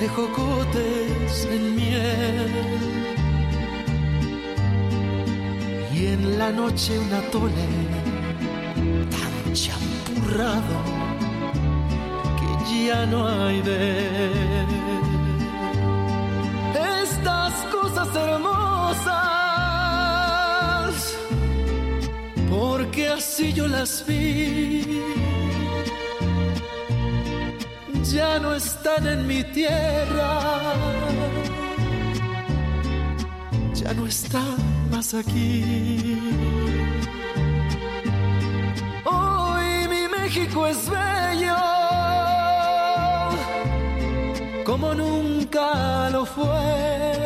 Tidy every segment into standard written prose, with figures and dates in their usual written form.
de jocotes en miel. Y en la noche un atole tan champurrado que ya no hay de él. Estas cosas hermosas, porque así yo las vi, ya no están en mi tierra, ya no están más aquí. Hoy mi México es bello, como nunca lo fue.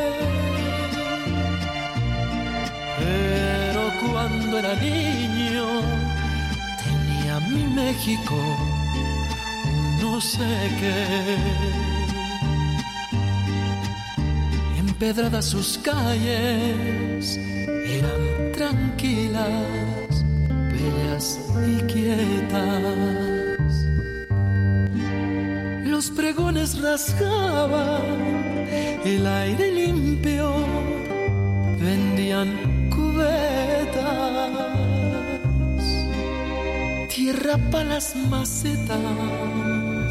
Pero cuando era niño, tenía mi México, no sé qué. Empedradas sus calles, eran tranquilas, bellas y quietas. Los pregones rasgaban el aire limpio, vendían cubetas, tierra para las macetas,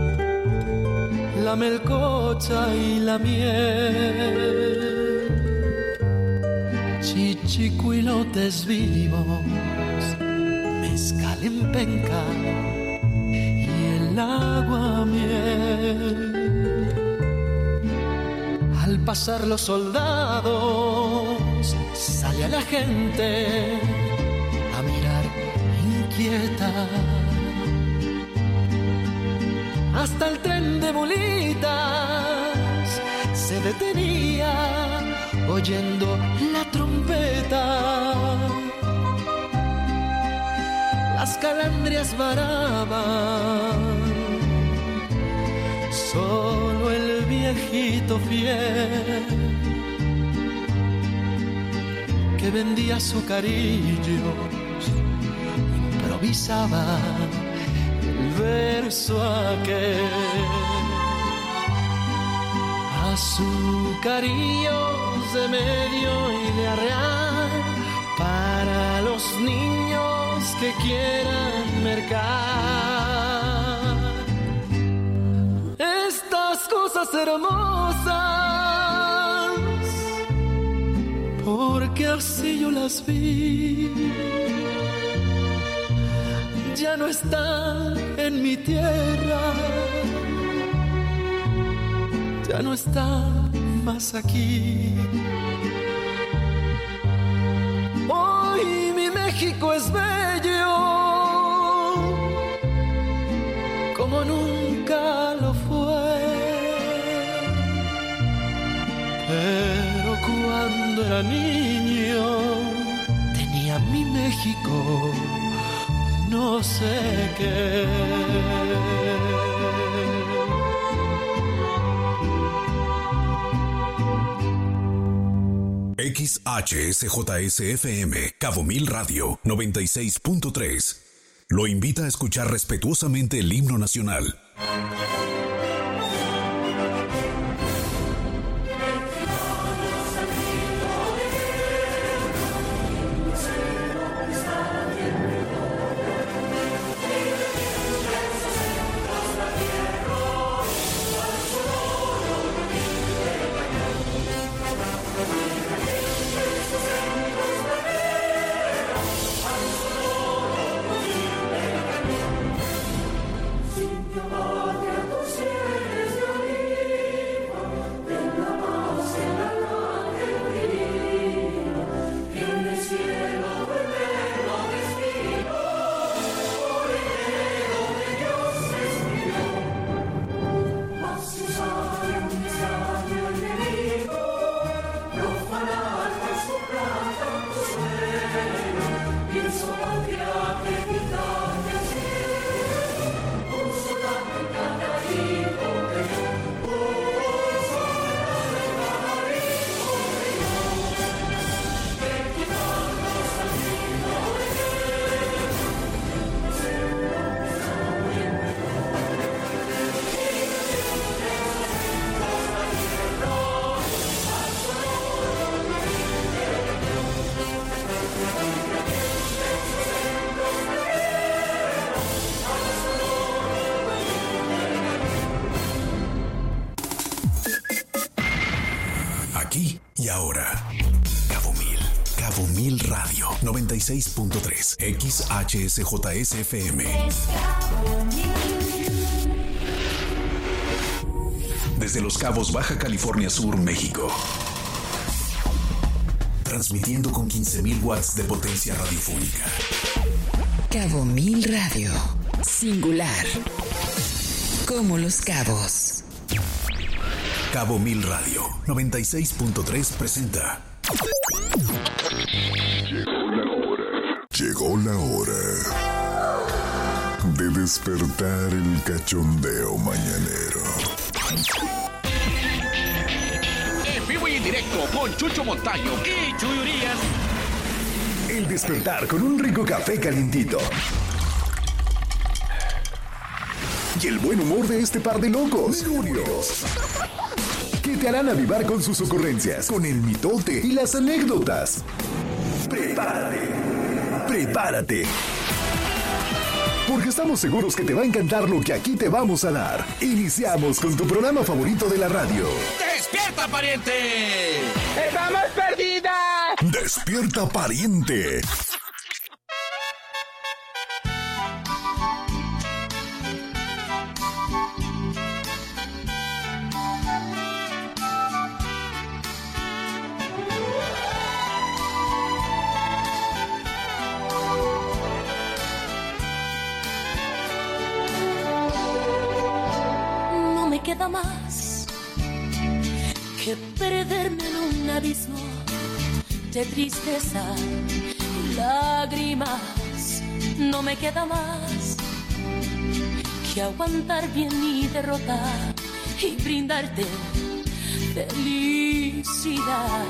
la melcocha y la miel, chichicuilotes vivos, mezcal en penca y el agua miel. Al pasar los soldados, sale a la gente a mirar inquieta. Hasta el tren de mulitas se detenía oyendo la trompeta. Las calandrias varaban, solo el viejito fiel que vendía azucarillos improvisaba el verso aquel. Azucarillos de medio y de arreal para los niños que quieran mercar. Estas cosas hermosas, porque así yo las vi, ya no están en mi tierra, ya no están más aquí. Hoy mi México es bello, como nunca lo fue. Pero cuando era niño, tenía mi México, no sé qué. XHSJSFM, Cabo Mil Radio, 96.3. Lo invita a escuchar respetuosamente el himno nacional. Sin tu amor, Y ahora, Cabo Mil Radio 96.3 XHSJSFM. Desde Los Cabos, Baja California Sur, México. Transmitiendo con 15.000 watts de potencia radiofónica. Cabo Mil Radio. Singular. Como Los Cabos. Cabo Mil Radio 96.3 presenta. Llegó la hora de despertar el cachondeo mañanero. En vivo y en directo con Chucho Montaño y Chuy Urias. El despertar con un rico café calientito. Y el buen humor de este par de locos, Juniors, que te harán avivar con sus ocurrencias, con el mitote y las anécdotas. Prepárate. Porque estamos seguros que te va a encantar lo que aquí te vamos a dar. Iniciamos con tu programa favorito de la radio. ¡Despierta, pariente! ¡Estamos perdidas! ¡Despierta, pariente! Queda más que perderme en un abismo de tristeza y lágrimas. No me queda más que aguantar bien mi derrota y brindarte felicidad.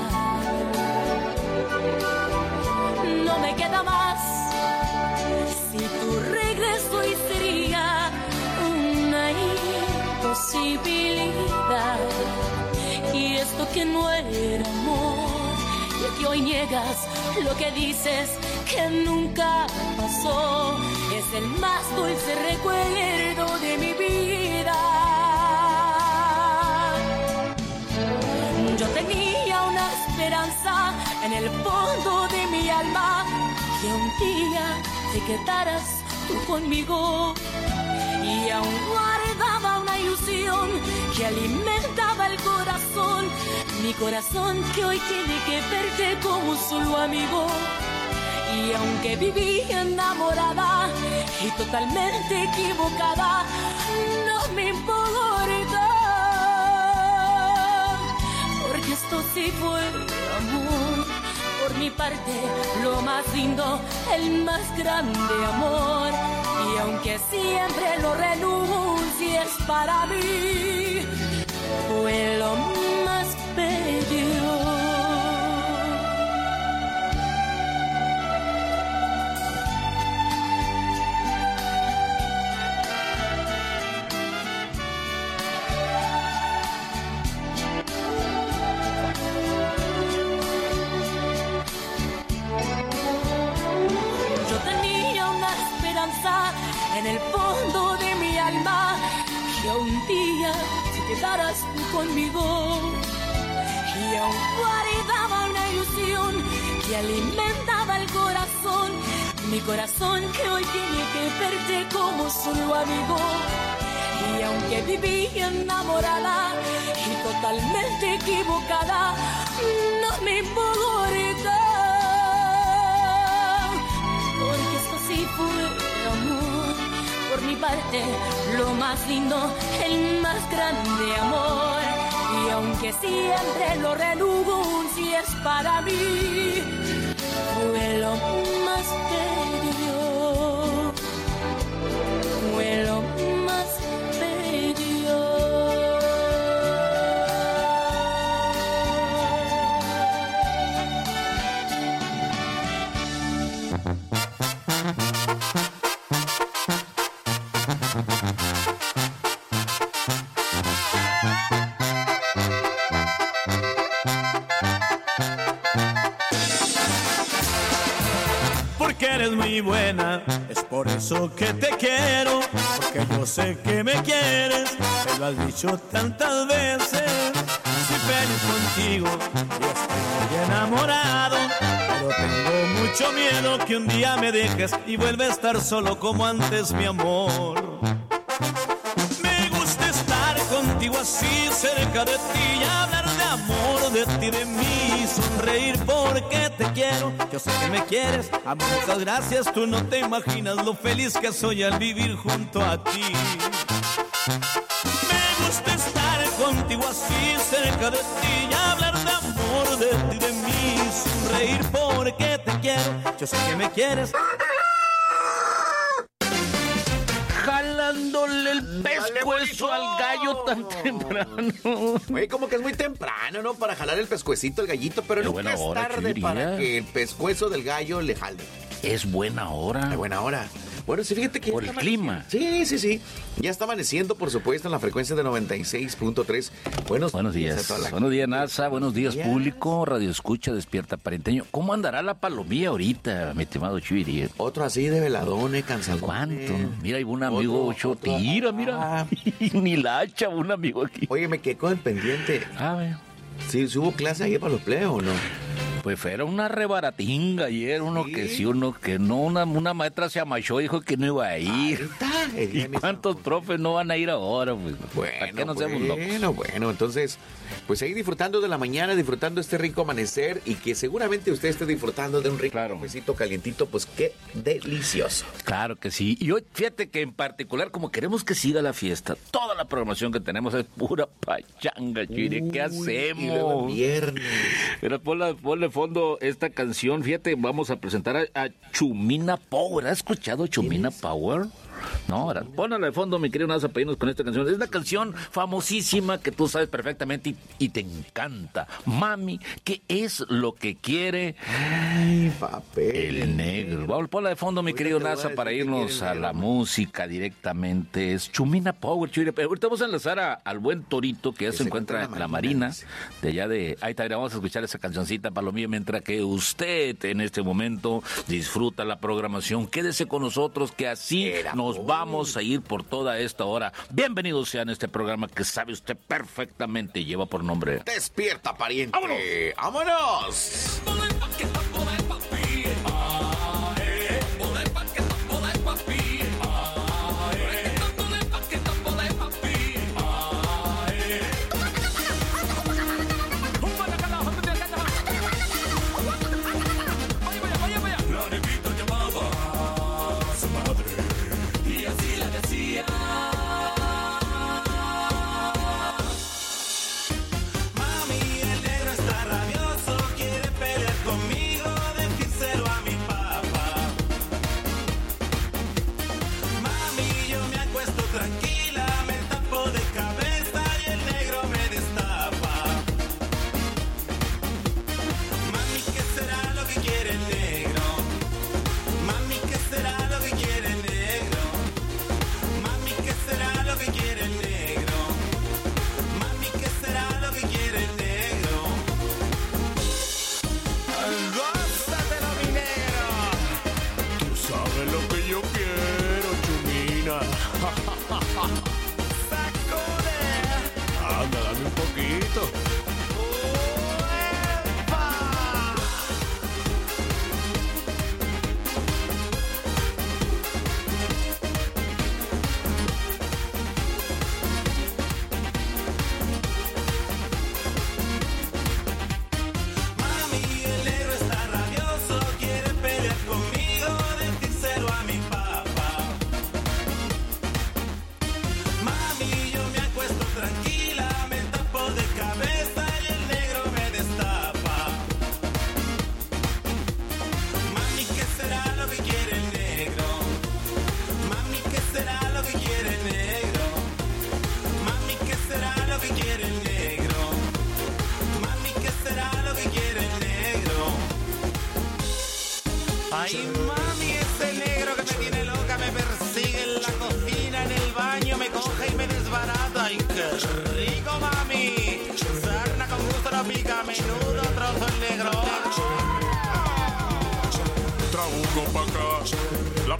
No me queda más si tu regreso y sería una posibilidad. Y esto que no era amor, y que hoy niegas lo que dices que nunca pasó, es el más dulce recuerdo de mi vida. Yo tenía una esperanza en el fondo de mi alma, que un día te quedaras tú conmigo. Y aún guardaba una ilusión que alimentaba el corazón, mi corazón que hoy tiene que verte como solo amigo. Y aunque viví enamorada y totalmente equivocada, no me importa, porque esto sí fue amor. Por mi parte, lo más lindo, el más grande amor. Y aunque siempre lo renuncies para mí, fue lo más bello. En el fondo de mi alma, que un día te quedaras tú conmigo. Y aún guardaba una ilusión que alimentaba el corazón, mi corazón que hoy tiene que verte como solo amigo. Y aunque viví enamorada y totalmente equivocada, no me importa, porque esto sí fue amor. Por mi parte, lo más lindo, el más grande amor. Y aunque siempre lo renuncies para mí, fue lo más bello. Fue lo más bello. Porque eres muy buena, es por eso que te quiero, porque yo sé que me quieres, me lo has dicho tantas veces. Soy feliz contigo y estoy muy enamorado, pero tengo mucho miedo que un día me dejes y vuelva a estar solo como antes, mi amor. Me gusta estar contigo así cerca de ti y hablar de amor, de ti, de mí, sonreír porque te quiero. Yo sé que me quieres, amor, muchas gracias. Tú no te imaginas lo feliz que soy al vivir junto a ti. Me gusta estar contigo así cerca de ti y hablar de amor, de ti, de mí, sonreír porque te quiero. Yo sé que me quieres. Jalándole el pescuezo al gallo tan temprano. Oye, como que es muy temprano, ¿no? Para jalar el pescuecito al gallito, pero nunca es tarde para que el pescuezo del gallo le jale. Es buena hora. Es buena hora. Bueno, sí, fíjate que... Por el clima. Sí. Ya está amaneciendo, por supuesto, en la frecuencia de 96.3. Buenos días. Buenos días, NASA. Buenos días, público. Radio Escucha, Despierta Parenteño. ¿Cómo andará la palomilla ahorita, mi estimado Chuiri? Otro así de veladón, cansado. ¿Cuánto? Mira, hay un amigo Chotira, mira. Ni la hacha, un amigo aquí. Oye, me quedé con el pendiente. A ver. ¿Sí hubo clase ayer para los pleos o no? Pues era una rebaratinga ayer, uno que sí, uno que no, una maestra se amachó y dijo que no iba a ir. ¿Y cuántos profes no van a ir ahora? Pues, ¿para qué no seamos locos? Bueno, entonces, pues seguir disfrutando de la mañana, disfrutando este rico amanecer y que seguramente usted esté disfrutando de un rico cafecito calientito, pues qué delicioso. Claro que sí. Y hoy, fíjate que en particular, como queremos que siga la fiesta, toda la programación que tenemos es pura pachanga, Chiri. ¿Qué hacemos? Viernes. Pero ponle fondo esta canción. Fíjate, vamos a presentar a Chumina Power. ¿Has escuchado Chumina Power? No, ahora, ponla de fondo, mi querido Nasa, para irnos con esta canción. Es una canción famosísima que tú sabes perfectamente y te encanta. Mami, ¿qué es lo que quiere? Ay, papel. El negro. Vamos, ponla de fondo, mi querido Nasa, para irnos a la música directamente. Es Chumina Power, Churi. Pero ahorita vamos a enlazar al buen Torito que ya se encuentra en la Marina. De allá de... Ahí también vamos a escuchar esa cancioncita, Palomillo, mientras que usted en este momento disfruta la programación. Quédese con nosotros, que así nos vamos a ir por toda esta hora. Bienvenidos sean a este programa que sabe usted perfectamente, lleva por nombre Despierta, pariente. ¡Vámonos!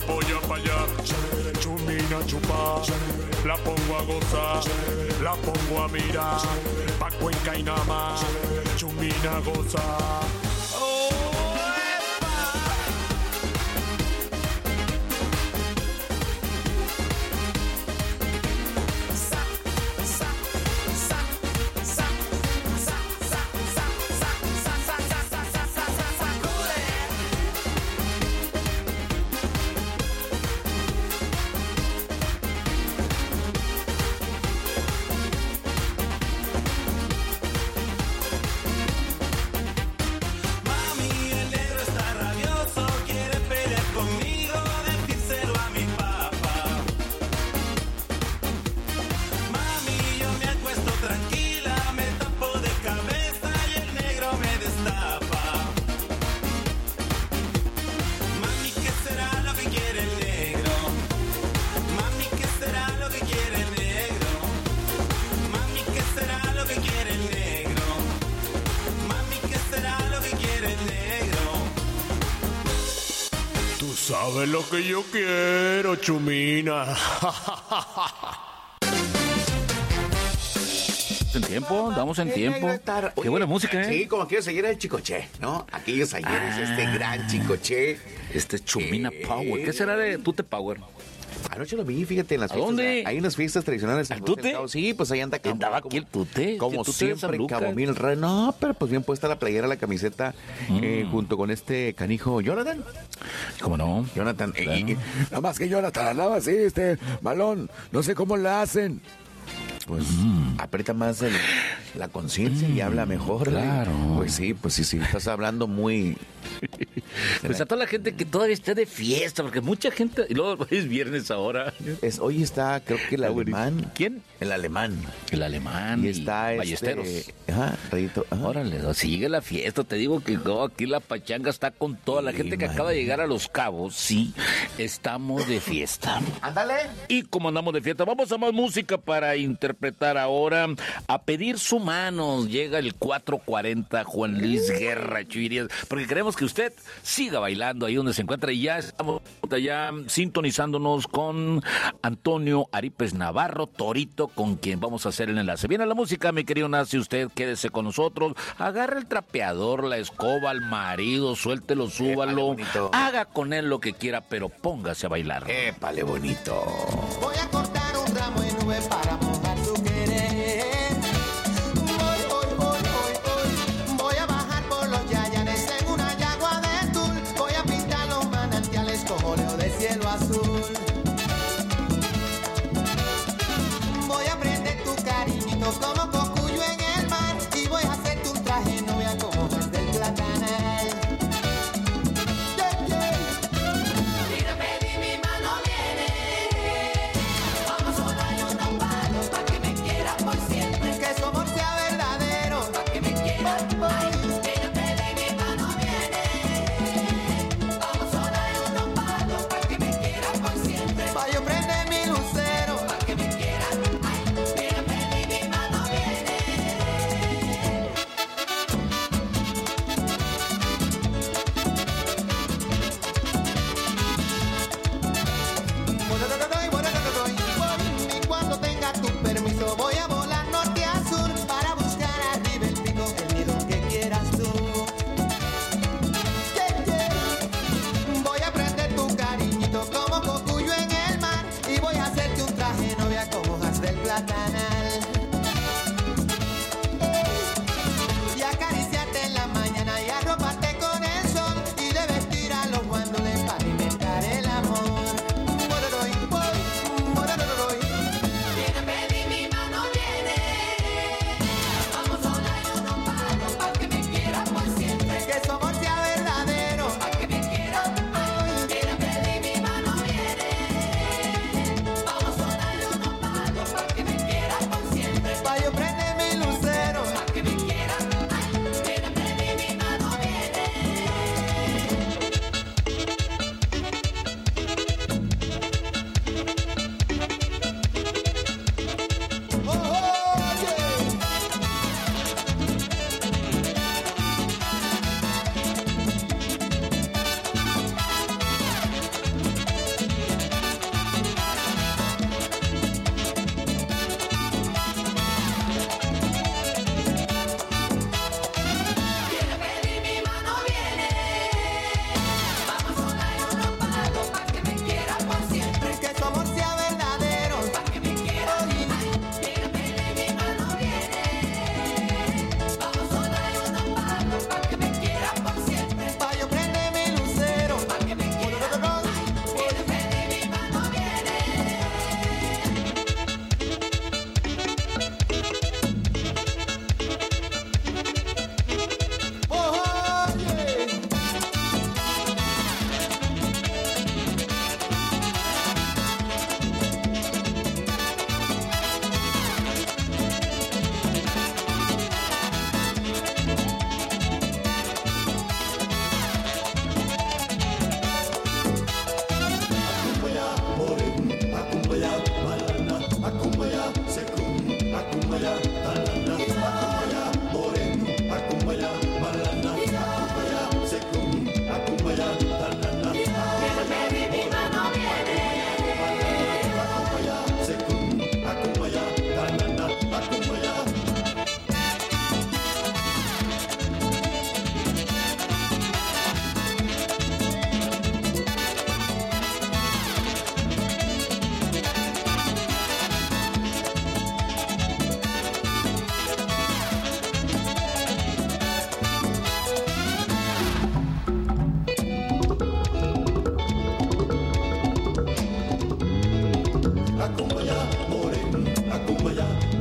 polla pa' allá. Chumina chupa, la pongo a gozar, la pongo a mirar. Pa' Cuenca y nada más, Chumina goza. ¿Sabes lo que yo quiero, Chumina? En tiempo, damos en tiempo. Oye, qué buena música, ¿eh? Sí, como aquellos ayeres del Chicoche, ¿no? Aquellos ayeres, este gran Chicoche. Este es Chumina Power. ¿Qué será de Tute Power? Anoche lo vi, fíjate, en las fiestas. ¿Dónde? Ahí en las fiestas tradicionales. ¿El Tute? Sí, pues ahí anda. ¿Andaba aquí el Tute? Como siempre, Cabo Mil. No, pero pues bien puesta la playera, la camiseta, junto con este canijo Jonathan. ¿Cómo no? Jonathan. Claro. Nada más que Jonathan andaba así, balón. No sé cómo la hacen. Pues aprieta más la conciencia y habla mejor. Claro. Pues sí, estás hablando muy... Pues a toda la gente que todavía está de fiesta, porque mucha gente, y luego es viernes ahora. Hoy está, creo que el alemán. ¿Quién? El alemán. El alemán. Y está Ballesteros. Ajá, Rayito. Ajá. Órale, sigue la fiesta. Te digo que aquí la pachanga está con toda la gente que acaba de llegar a Los Cabos. Sí, estamos de fiesta. Ándale. Y como andamos de fiesta, vamos a más música para interpretar ahora. A pedir su mano. Llega el 440 Juan Luis Guerra, Chuirías, porque queremos que usted siga bailando ahí donde se encuentra. Y ya estamos ya sintonizándonos con Antonio Aripes Navarro, Torito, con quien vamos a hacer el enlace. Viene la música, mi querido Nazi, usted quédese con nosotros, agarre el trapeador, la escoba, al marido, suéltelo, súbalo, haga con él lo que quiera, pero póngase a bailar. Épale, bonito. Voy a cortar un ramo de nube para mojar tu querer. Voy a bajar por los yayanes en una yagua de tul. Voy a pintar los manantiales con óleo de cielo azul. Voy a prender tu cariñito como cocuyo en el mar. Y voy a hacerte un traje novia como desde el platanal. Mira, pedí mi mano viene. Vamos a dar unos palos pa' que me quieras por siempre. Que su amor sea verdadero, pa' que me quieras. Mira, pedí mi mano viene. Vamos a dar unos palos pa' que me quieras por siempre. Pa' yo prender mi lucero, pa' que me quieras. Mira, pedí mi mano viene.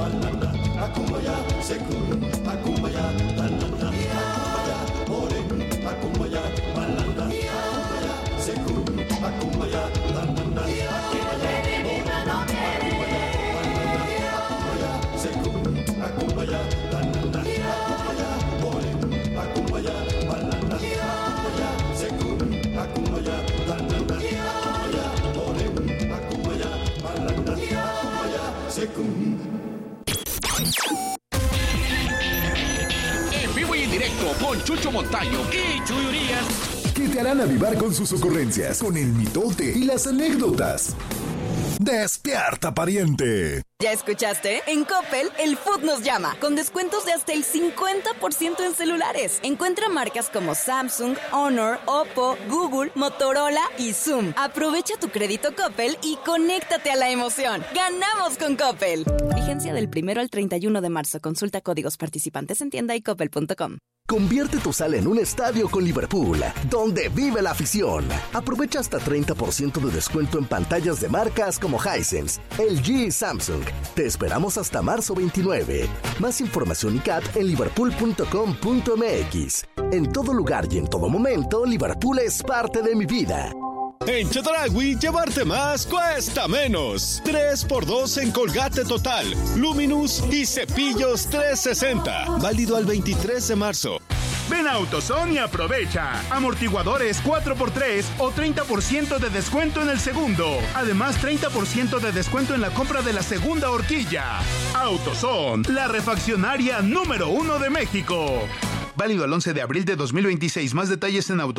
En vivo y en directo con Chucho Montaño y Chuy Urias. Que te harán avivar con sus ocurrencias, con el mitote y las anécdotas. ¡Despierta, pariente! ¿Ya escuchaste? En Coppel, el Food nos llama, con descuentos de hasta el 50% en celulares. Encuentra marcas como Samsung, Honor, Oppo, Google, Motorola y Zoom. Aprovecha tu crédito Coppel y conéctate a la emoción. ¡Ganamos con Coppel! Vigencia del 1 al 31 de marzo. Consulta códigos participantes en tienda y coppel.com. Convierte tu sala en un estadio con Liverpool, donde vive la afición. Aprovecha hasta 30% de descuento en pantallas de marcas como Hisense, LG y Samsung. Te esperamos hasta marzo 29. Más información y CAT en liverpool.com.mx. En todo lugar y en todo momento, Liverpool es parte de mi vida. En Chedraui, llevarte más cuesta menos. 3x2 en Colgate Total, Luminous y Cepillos 360. Válido al 23 de marzo. Ven a AutoZone y aprovecha. Amortiguadores 4x3 o 30% de descuento en el segundo. Además, 30% de descuento en la compra de la segunda horquilla. AutoZone, la refaccionaria número 1 de México. Válido al 11 de abril de 2026. Más detalles en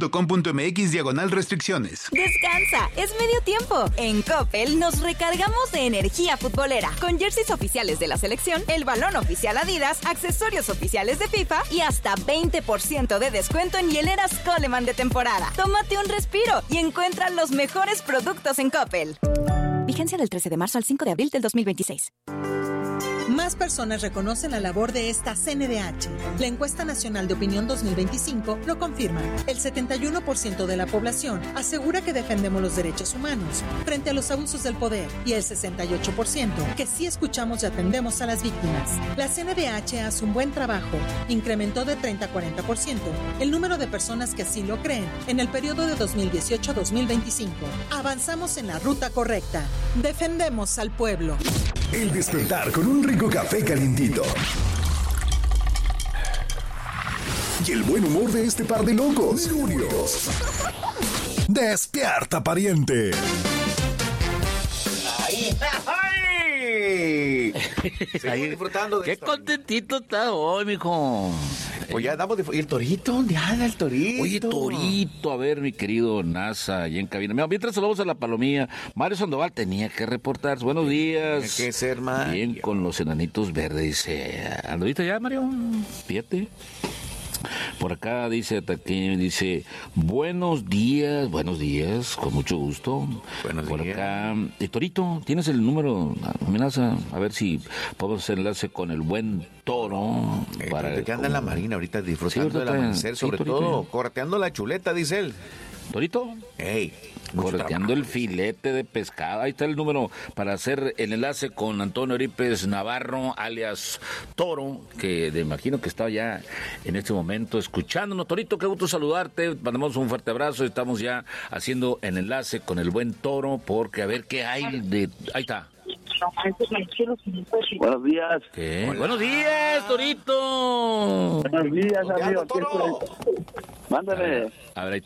autozone.com.mx/restricciones. Descansa, es medio tiempo. En Coppel nos recargamos de energía futbolera. Con jerseys oficiales de la selección, el balón oficial Adidas, accesorios oficiales de FIFA y hasta 20% de descuento en hieleras Coleman de temporada. Tómate un respiro y encuentra los mejores productos en Coppel. Vigencia del 13 de marzo al 5 de abril del 2026. Más personas reconocen la labor de esta CNDH. La encuesta nacional de opinión 2025 lo confirma. El 71% de la población asegura que defendemos los derechos humanos frente a los abusos del poder y el 68% que sí escuchamos y atendemos a las víctimas. La CNDH hace un buen trabajo. Incrementó de 30 a 40% el número de personas que así lo creen en el periodo de 2018 a 2025. Avanzamos en la ruta correcta. Defendemos al pueblo. El despertar con un rico café calientito. Y el buen humor de este par de locos. Mercurios. Despierta, pariente. ¡Ay! Seguimos disfrutando de Qué contentito está hoy, mijo. Pues ya damos ¿Y el torito? ¿Dónde anda el torito? Oye, torito, a ver, mi querido NASA, allá en cabina. Mira, mientras saludamos a la palomía, Mario Sandoval tenía que reportarse. Buenos días. Tiene que ser, Mario. Bien, con los enanitos verdes, dice. ¿Andadito ya, Mario? Fíjate. Por acá dice buenos días, con mucho gusto. Buenos Por días. acá, Torito, ¿tienes el número? Amenaza, a ver si podemos hacer enlace con el buen Toro. Para que anda en la marina ahorita disfrutando del amanecer, sobre todo correteando la chuleta, dice él. ¿Torito? ¡Ey! Correteando el filete de pescado. Ahí está el número para hacer el enlace con Antonio Oripes Navarro, alias Toro, que me imagino que está ya en este momento escuchándonos. Torito, qué gusto saludarte. Mandamos un fuerte abrazo. Estamos ya haciendo el enlace con el buen Toro, porque a ver qué hay de... Ahí está. Buenos días. ¿Qué? Buenos días, Torito. Buenos días, amigo. Mándame. A ver, ahí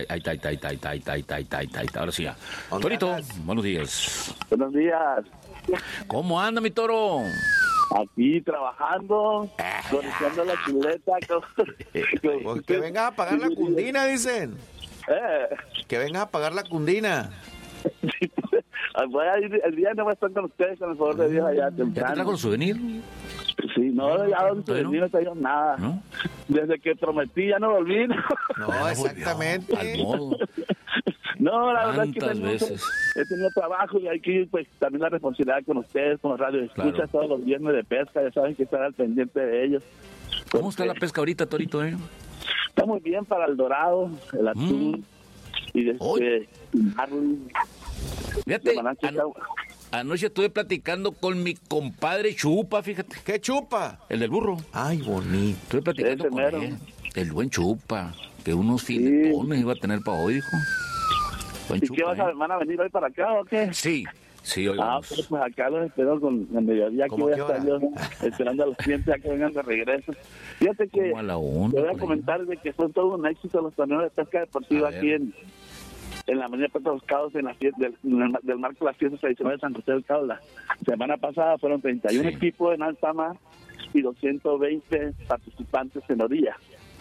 está. Ahora sí ya. Torito, buenos días. Buenos días. ¿Cómo anda, mi Toro? Aquí trabajando, correteando la chuleta. Pues que vengas a pagar la cundina, dicen. Que vengas a pagar la cundina. Voy a ir, el día no voy a estar con ustedes, con el favor de Dios, allá temprano. ¿Ya te trajo el souvenir? Sí, no, ya los souvenir no traigo nada. ¿No? Desde que prometí ya no volví. No, exactamente. Al modo. No, la verdad es que veces? He tenido trabajo y hay que pues también la responsabilidad con ustedes, con los radioescuchas, Claro. todos los viernes de pesca, ya saben que estar al pendiente de ellos. ¿Cómo está la pesca ahorita, Torito? Está muy bien para el dorado, el atún y Anoche estuve platicando con mi compadre Chupa, fíjate. ¿Qué Chupa? El del burro. Ay, bonito. Estuve platicando con él. El buen Chupa, que unos filetones iba a tener para hoy, dijo. ¿Y qué van a venir hoy para acá o qué? Sí, hoy vamos. Pues acá los espero con el mediodía. Aquí voy a estar yo esperando a los clientes a que vengan de regreso. Fíjate que te voy a comentar de que fue todo un éxito los torneos de pesca deportiva aquí en la Marina de Puerto Los Cabos, en la fiesta del marco de las fiestas tradicionales de San José del Cabo. La semana pasada fueron 31 equipos en alta mar y 220 participantes en orilla,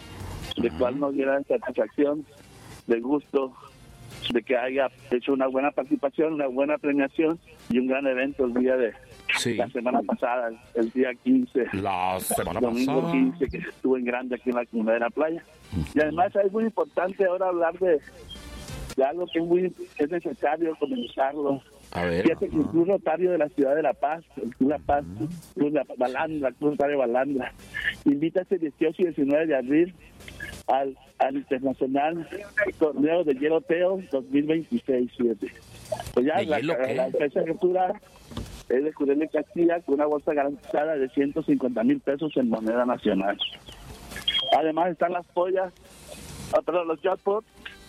de cual nos dieron satisfacción, de gusto, de que haya hecho una buena participación, una buena premiación y un gran evento el día de la semana pasada, el día 15. La semana domingo pasada. 15, que estuvo en grande aquí en la comunidad de la playa. Y además es muy importante ahora hablar de algo que es necesario comenzarlo. A ver. Fíjate que el Club Rotario de la Ciudad de La Paz, el Club La Paz, Club Balandra, Club Rotario Balandra, invita este 18 y 19 de abril al Internacional Torneo de Hieloteo 2026. Pues ya la fecha de apertura es de Curel de Castilla con una bolsa garantizada de 150,000 pesos en moneda nacional. Además están las pollas, los jackpots,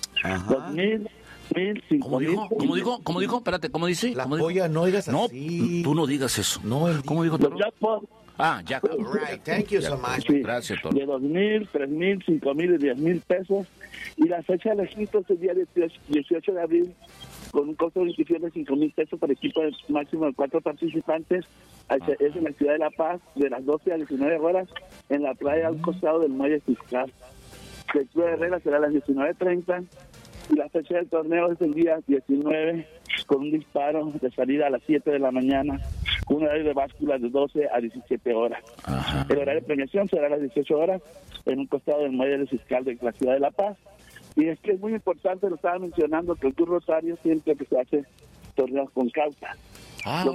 2,000, 1,000, 5,000. ¿Cómo dijo? Espérate, ¿cómo dice? La polla, no digas no, así. tú no digas eso. No, ¿Cómo dijo? Los jackpots. Jackpot. Right, thank you so much. Sí, gracias, Toro. de 2,000, 3,000, 5,000 y 10,000 pesos. Y la fecha de registro es el día 18 de abril, con un costo de inscripción de 5,000 pesos por equipo de máximo de 4 participantes. Es en la ciudad de La Paz, de las 12 a 19 horas, en la playa al costado del muelle fiscal. La lectura de reglas será a las 19:30 y la fecha del torneo es el día 19, con un disparo de salida a las 7 de la mañana, con un horario de báscula de 12 a 17 horas. El horario de premiación será a las 18 horas en un costado del muelle fiscal de la ciudad de La Paz. Y es que es muy importante, lo estaba mencionando, que el Club Rotario siempre que se hace torneos con causa. Los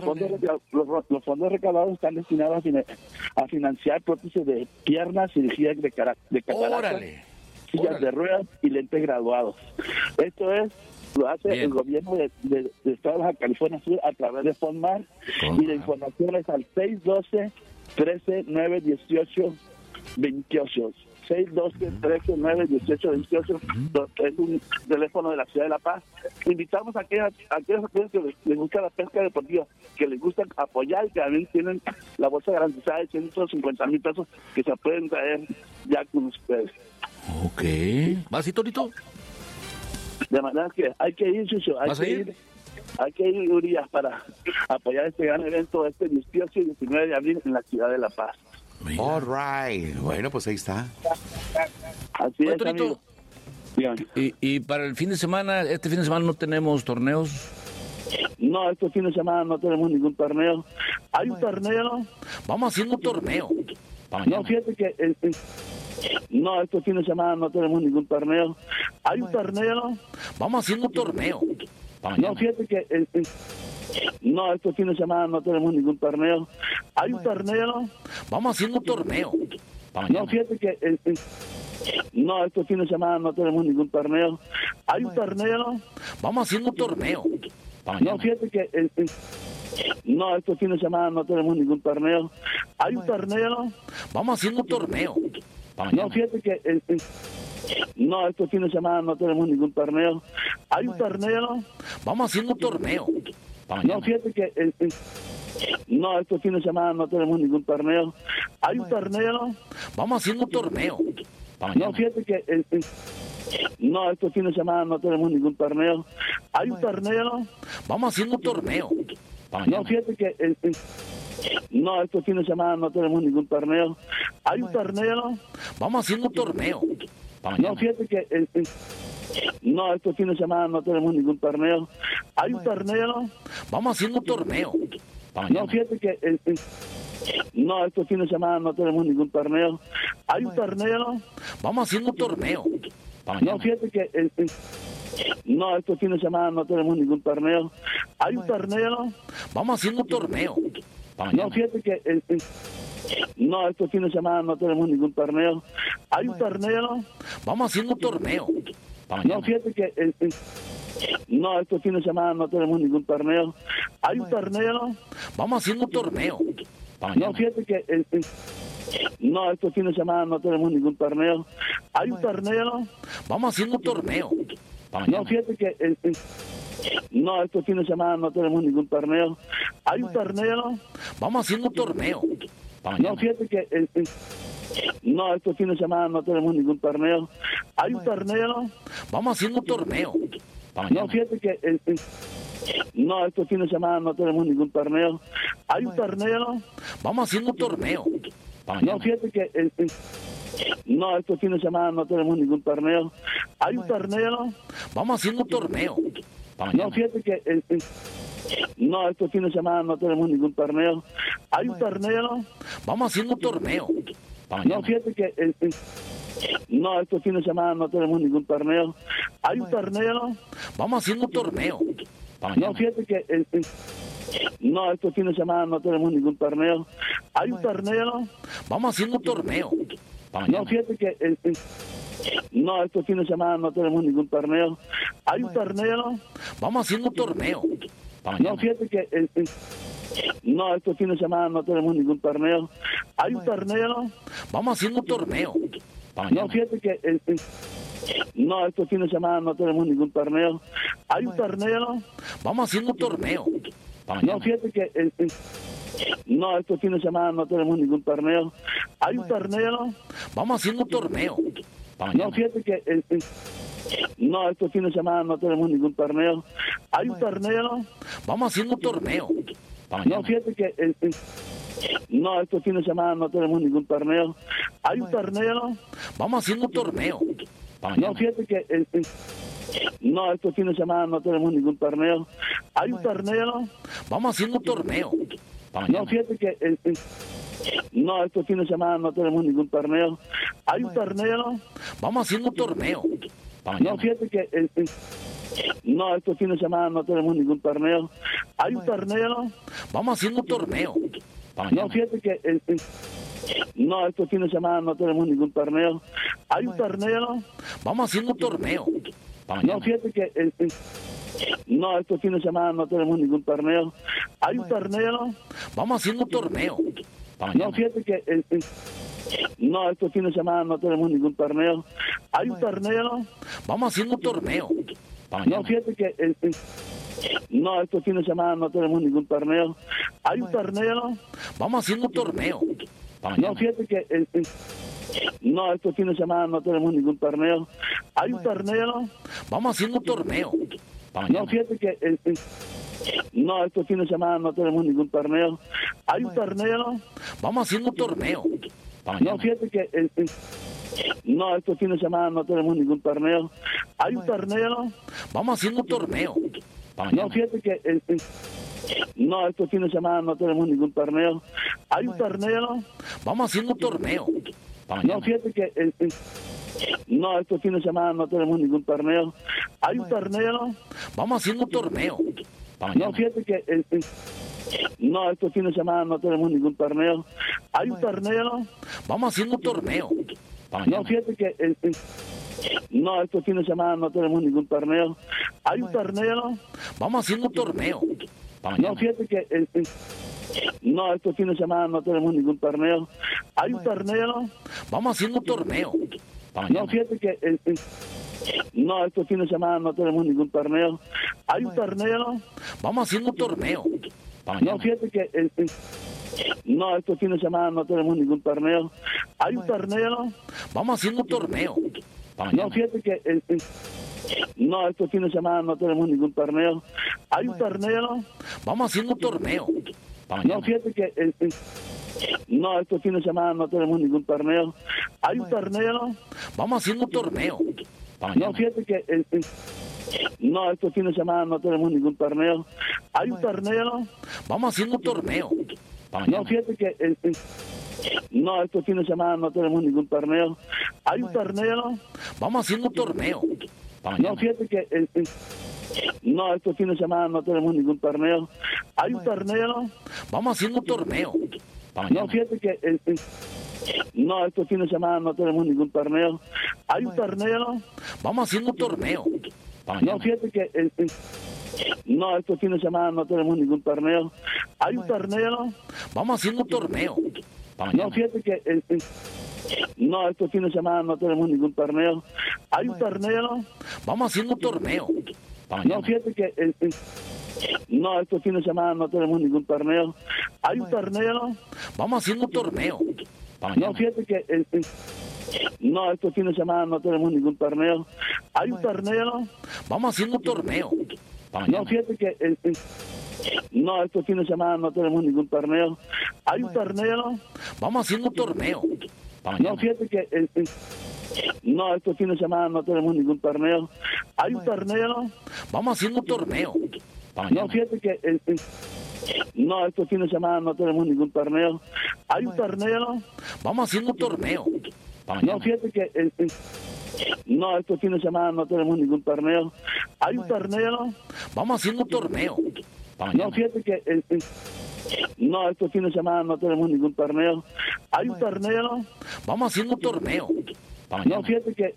fondos recaudados están destinados a financiar prótesis de piernas, cirugías de cataratas, sillas de ruedas y lentes graduados. Esto lo hace el gobierno de Estado de Baja California Sur a través de Fondmar, y la información es al 612-13-918-28. 612-13-918-28 es un teléfono de la ciudad de La Paz. Invitamos a aquellas personas que les gusta la pesca deportiva, que les gusta apoyar y que también tienen la bolsa garantizada de 150,000 pesos que se pueden traer ya con ustedes. Ok. ¿Vas, Torito? De manera que hay que ir, Chucho, hay que ir, Urias, para apoyar este gran evento este 18 y 19 de abril en la ciudad de La Paz. All right. Bueno, pues ahí está. Así es, Torito. Y para el fin de semana, este fin de semana no tenemos torneos. No, este fin de semana no tenemos ningún torneo. Hay un torneo. Vamos haciendo un torneo. No, fíjate que no, este fin de semana no tenemos ningún torneo. Hay un torneo. Vamos haciendo un torneo. No, fíjate que no, este fin de semana no tenemos ningún torneo. Hay un torneo. Vamos haciendo un torneo. No, fíjate que no, este fin de semana no tenemos ningún torneo. Hay un torneo. Vamos haciendo un torneo. No, fíjate que no, este fin de semana no tenemos ningún torneo. Hay un torneo. Vamos haciendo un torneo. No, fíjate que no, este fin de semana no tenemos ningún torneo. Hay un torneo. Vamos haciendo un torneo. No, fíjate que no, este fin de semana no tenemos ningún torneo. Hay un torneo. Vamos haciendo un torneo. No, fíjate que no, este fin de semana no tenemos ningún torneo. Hay un torneo. Vamos haciendo un torneo. No, fíjate que no, este fin de semana no tenemos ningún torneo. Hay un torneo. Vamos haciendo un torneo. No, fíjate que no, este fin de semana no tenemos ningún torneo. Hay un torneo. Vamos haciendo un torneo. No, fíjate que no, este fin de semana no tenemos ningún torneo. Hay un torneo. Vamos haciendo un torneo. No, fíjate que no, este fin de semana no tenemos ningún torneo. Hay un torneo. Vamos haciendo un torneo. No, fíjate que no, este fin de semana no tenemos ningún torneo. Hay un torneo. Vamos haciendo un torneo. No, fíjate que no, este fin de semana no tenemos ningún torneo. Hay un torneo. Vamos haciendo un torneo. No, fíjate que no, estos fines de semana no tenemos ningún torneo. Hay un torneo. Vamos haciendo un torneo. No, fíjate que no, estos fines de semana no tenemos ningún torneo. Hay un torneo. Vamos haciendo un torneo. No, fíjate que no, estos fines de semana no tenemos ningún torneo. Hay un torneo. Vamos haciendo un torneo. No, fíjate que no, estos fines de semana no tenemos ningún torneo. Hay un torneo. Vamos haciendo un torneo. No, fíjate que no, estos fines de semana no tenemos ningún torneo. Hay un torneo. Vamos haciendo un torneo. No, fíjate que no, estos fines de semana no tenemos ningún torneo. Hay un torneo. Vamos haciendo un torneo. No, fíjate que no, estos fines de semana no tenemos ningún torneo. Hay un torneo. Vamos haciendo un torneo. No, fíjate que no, estos fines de semana no tenemos ningún torneo. Hay un torneo. Vamos haciendo un torneo. No, fíjate que no, estos fines de semana no tenemos ningún torneo. Hay un torneo. Vamos haciendo un torneo. No, fíjate que no, estos fines de semana no tenemos ningún torneo. Hay un torneo. Vamos haciendo un torneo. No, fíjate que no, estos fines de semana no tenemos ningún torneo. Hay un torneo. Vamos haciendo un torneo. No, fíjate que no, estos fines de semana no tenemos ningún torneo. Hay un torneo. Vamos haciendo un torneo. No, fíjate que no, estos fines de semana no tenemos ningún torneo. Hay un torneo. Vamos haciendo un torneo. No, fíjate que no, estos fines de semana no tenemos ningún torneo. Hay un torneo. Vamos haciendo un torneo. No, fíjate que no, estos fines de semana no tenemos ningún torneo. Hay un torneo. Vamos haciendo un torneo. No, fíjate que no, estos fines de semana no tenemos ningún torneo. Hay un torneo. Vamos haciendo un torneo. No, fíjate que no, estos fines de semana no tenemos ningún torneo. Hay un torneo. Vamos haciendo un torneo. No, fíjate que no, estos fines de semana no tenemos ningún torneo. Hay un torneo. Vamos haciendo un torneo. No, fíjate que no, estos fines de semana no tenemos ningún torneo. Hay un torneo. Vamos haciendo un torneo. No, fíjate que no, estos fines de semana no tenemos ningún torneo. Hay un torneo. Vamos haciendo un torneo. No, fíjate que no, estos fines de semana no tenemos ningún torneo. Hay un torneo. Vamos haciendo un torneo. No, fíjate que no, estos fines de semana no tenemos ningún torneo. Hay un torneo. Vamos haciendo un torneo. No, fíjate que no, estos fines de semana no tenemos ningún torneo. Hay un torneo. Vamos haciendo un torneo. No, fíjate que no, estos fines de semana no tenemos ningún torneo. Hay un torneo. Vamos haciendo un torneo. No, fíjate que no, estos fines de semana no tenemos ningún torneo. Hay un torneo. Vamos haciendo un torneo. No, fíjate que no, estos fines de semana no tenemos ningún torneo. Hay un torneo. Vamos haciendo un torneo. No, fíjate que no, estos fines de semana no tenemos ningún torneo. Hay un torneo. Vamos haciendo un torneo. No, fíjate que no, estos fines de semana no tenemos ningún torneo. Hay un torneo. Vamos haciendo un torneo. No, fíjate que no, estos fines de semana no tenemos ningún torneo. Hay un torneo. Vamos haciendo un torneo. No, fíjate que no, estos fines de semana no tenemos ningún torneo. Hay un torneo. Vamos haciendo un torneo. No, fíjate que no, estos fines de semana no tenemos ningún torneo. Hay un torneo. Vamos haciendo un torneo. No, fíjate que no, estos fines de semana no tenemos ningún torneo. Hay un torneo. Vamos haciendo un torneo. No, fíjate que no, estos fines de semana no tenemos ningún torneo. Hay un torneo. Vamos haciendo un torneo. No, fíjate que no, estos fines de semana no tenemos ningún torneo. Hay un torneo. Vamos haciendo un torneo. No, fíjate que no, estos fines de semana no tenemos ningún torneo. Hay un torneo. Vamos haciendo un torneo. No, fíjate que no, estos fines de semana no tenemos ningún torneo. Hay un torneo. Vamos haciendo un torneo. No, fíjate que no, estos fines de semana no tenemos ningún torneo. Hay un torneo. Vamos haciendo un torneo. No, fíjate que No, este fin de semana no tenemos ningún torneo. Hay un torneo. Vamos haciendo un torneo. No, fíjate que no, este fin de semana no tenemos ningún torneo. Hay un torneo. Vamos haciendo un torneo. No, fíjate que no, este fin de semana no tenemos ningún torneo. Hay un torneo. Vamos haciendo un torneo. No, fíjate que no, este fin de semana no tenemos ningún torneo. Hay un torneo. Vamos haciendo un torneo. No, fíjate que no, este fin de semana no tenemos ningún torneo. Hay un torneo. Vamos haciendo un torneo. No, fíjate que no, este fin de semana no tenemos ningún torneo. Hay un torneo. Vamos haciendo un torneo. No, fíjate que no, este fin de semana no tenemos ningún torneo. Hay un torneo. Vamos haciendo un torneo. No, fíjate que no, este fin de semana no tenemos ningún torneo. Hay un torneo. Vamos haciendo un torneo. No, fíjate que no, este fin de semana no tenemos ningún torneo. Hay un torneo. Vamos haciendo un torneo. No, fíjate que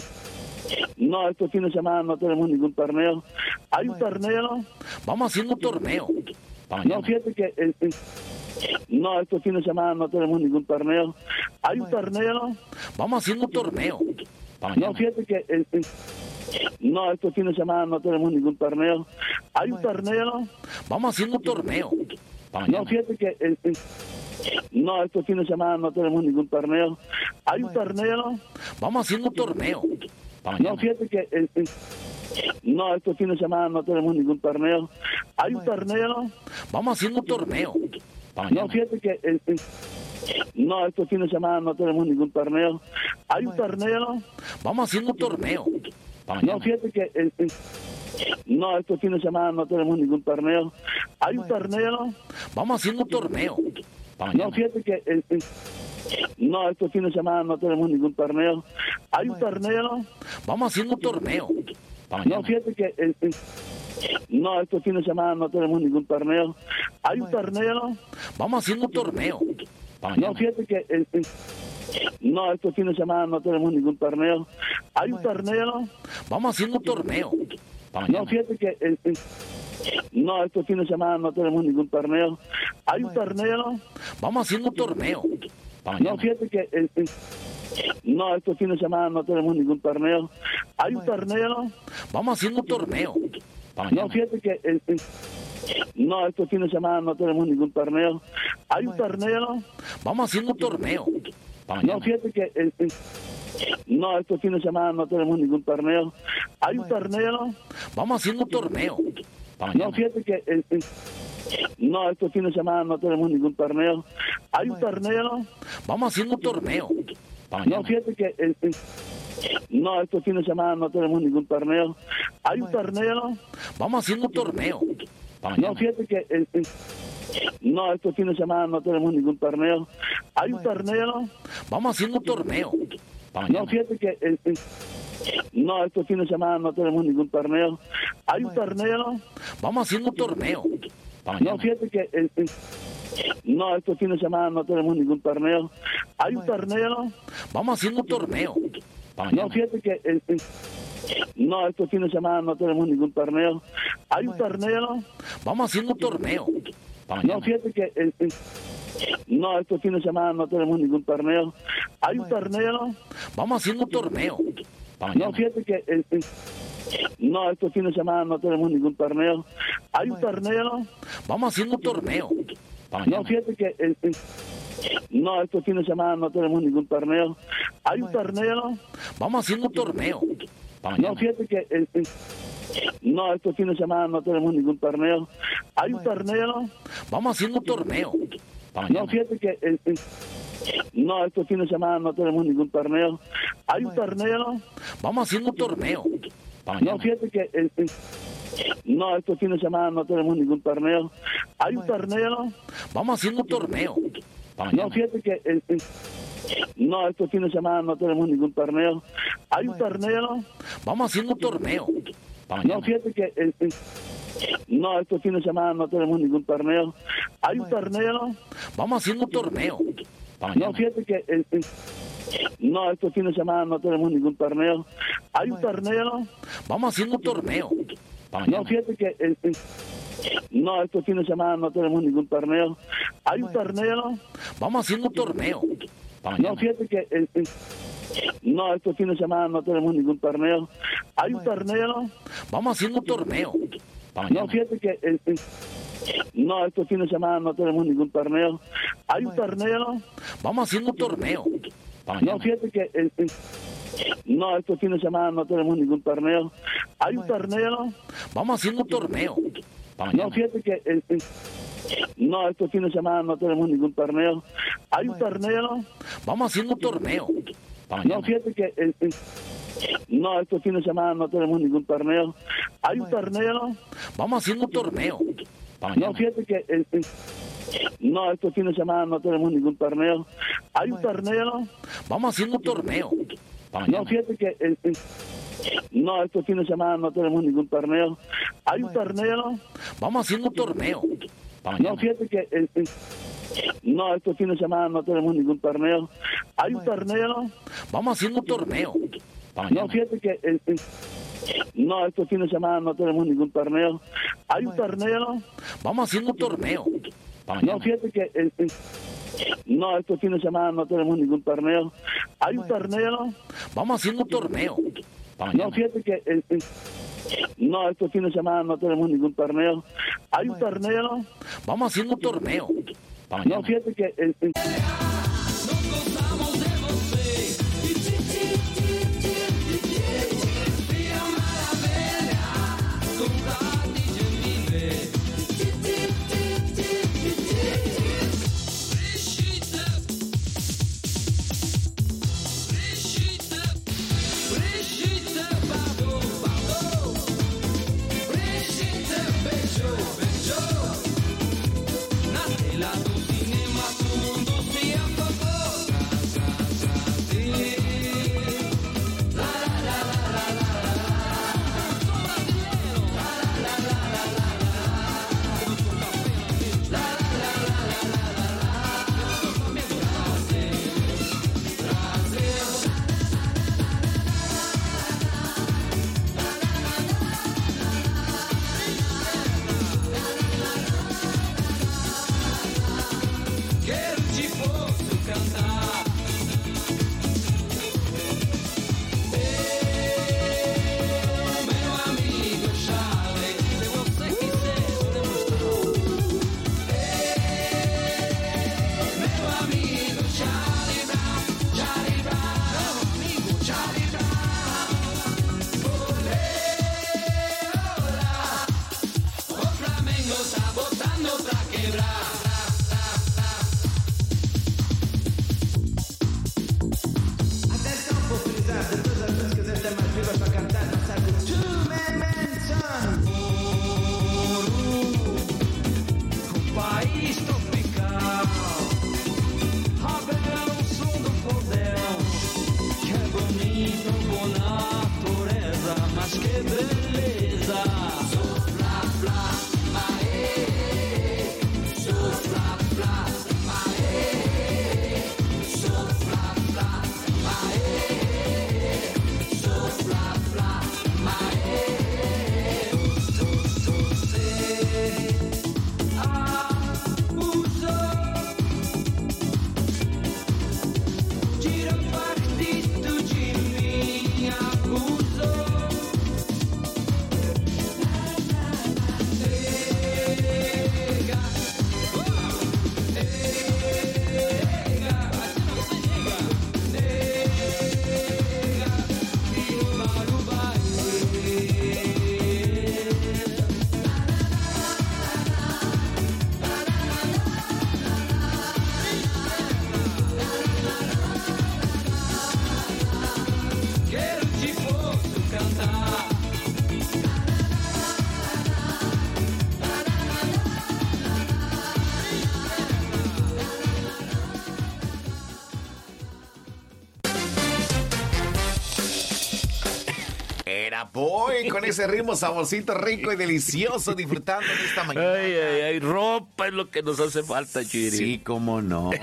no, este fin de semana no tenemos ningún torneo. Hay un torneo. Vamos haciendo un torneo. No, fíjate que no, este fin de semana no tenemos ningún torneo. Hay un torneo. Vamos haciendo un torneo. No, fíjate que no, este fin de semana no tenemos ningún torneo. Hay un torneo. Vamos haciendo un torneo. No, fíjate que no, este fin de semana no tenemos ningún torneo. Hay un torneo. Vamos haciendo un torneo. No, fíjate que no, este fin de semana no tenemos ningún torneo. Hay un torneo. Vamos haciendo un torneo. No, fíjate que no, este fin de semana no tenemos ningún torneo. Hay un torneo. Vamos haciendo un torneo. No, fíjate que no, este fin de semana no tenemos ningún torneo. Hay un torneo. Vamos haciendo un torneo. No, fíjate que no, este fin de semana no tenemos ningún torneo. Hay un torneo. Vamos haciendo un torneo. No, fíjate que no, este fin de semana no tenemos ningún torneo. Hay un torneo. Vamos haciendo un torneo. No, fíjate que no, este fin de semana no tenemos ningún torneo. Hay un torneo. Vamos haciendo un torneo. No, fíjate que no, este fin de semana no tenemos ningún torneo. Hay un torneo. Vamos haciendo un torneo. No, fíjate que no, este fin de semana no tenemos ningún torneo. Hay un torneo. Vamos haciendo un torneo. No, fíjate que no, este fin de semana no tenemos ningún torneo. Hay un torneo. Vamos haciendo un torneo. No, fíjate que no, este fin de semana no tenemos ningún torneo. Hay un torneo. Vamos haciendo un torneo. No, fíjate que no, este fin de semana no tenemos ningún torneo. Hay un torneo. Vamos haciendo un torneo. No, fíjate que no, este fin de semana no tenemos ningún torneo. Hay un torneo. Vamos haciendo un torneo. No, fíjate que no, este fin de semana no tenemos ningún torneo. Hay un torneo. Vamos haciendo un torneo. No, fíjate que no, este fin de semana no tenemos ningún torneo. Hay un torneo. Vamos haciendo un torneo. No, fíjate que no, este fin de semana no tenemos ningún torneo. Hay un torneo. Vamos haciendo un torneo. No, fíjate que no, este fin de semana no tenemos ningún torneo. Hay un torneo. Vamos haciendo un torneo. No, fíjate que no, este fin de semana no tenemos ningún torneo. Hay un torneo. Vamos haciendo un torneo. No, fíjate que no, este fin de semana no tenemos ningún torneo. Hay un torneo. Vamos haciendo un torneo. No, fíjate que no, este fin de semana no tenemos ningún torneo. Hay un torneo. Vamos haciendo un torneo. No, fíjate que no, este fin de semana no tenemos ningún torneo. Hay un torneo. Vamos haciendo un torneo. No, fíjate que no, este fin de semana no tenemos ningún torneo. Hay un torneo. Vamos haciendo un torneo. No, fíjate que no, este fin de semana no tenemos ningún torneo. Hay un torneo. Vamos haciendo un torneo. No, fíjate que no, este fin de semana no tenemos ningún torneo. Hay un torneo. Vamos haciendo un torneo. No, fíjate que no, este fin de semana no tenemos ningún torneo. Hay un torneo. Vamos haciendo un torneo. No, fíjate que no, este fin de semana no tenemos ningún torneo. Hay un torneo. Vamos haciendo un torneo. No, fíjate que no, este fin de semana no tenemos ningún torneo. Hay un torneo. Vamos haciendo un torneo. No, fíjate que no, este fin de semana no tenemos ningún torneo. Hay un torneo. Vamos haciendo un torneo. No, fíjate que no, este fin de semana no tenemos ningún torneo. Hay un torneo. Vamos haciendo un torneo. No, fíjate que no, este fin de semana no tenemos ningún torneo. Hay un torneo. Vamos haciendo un torneo. No, fíjate que no, este fin de semana no tenemos ningún torneo. Hay un torneo. Vamos haciendo un torneo. No, fíjate que no, este fin de semana no tenemos ningún torneo. Hay un torneo. Vamos haciendo un torneo. No, fíjate que no, este fin de semana no tenemos ningún torneo. Hay un torneo. Vamos haciendo un torneo. No, fíjate que no, este fin de semana no tenemos ningún torneo. Hay un torneo. Vamos haciendo un torneo. No, fíjate que no, este fin de semana no tenemos ningún torneo. Hay un torneo. Vamos haciendo un torneo. No, fíjate que no, este fin de semana no tenemos ningún torneo. Hay un torneo. Vamos haciendo un torneo. No, fíjate que no, este fin de semana no tenemos ningún torneo. Hay un torneo. Vamos haciendo un torneo. No, fíjate que no, este fin de semana no tenemos ningún torneo. Hay un torneo. Vamos haciendo un torneo. No, fíjate que Boy, con ese ritmo saborcito rico y delicioso, disfrando de esta mañana. Ay, ropa es lo que nos hace falta, Chiri. Sí, cómo no,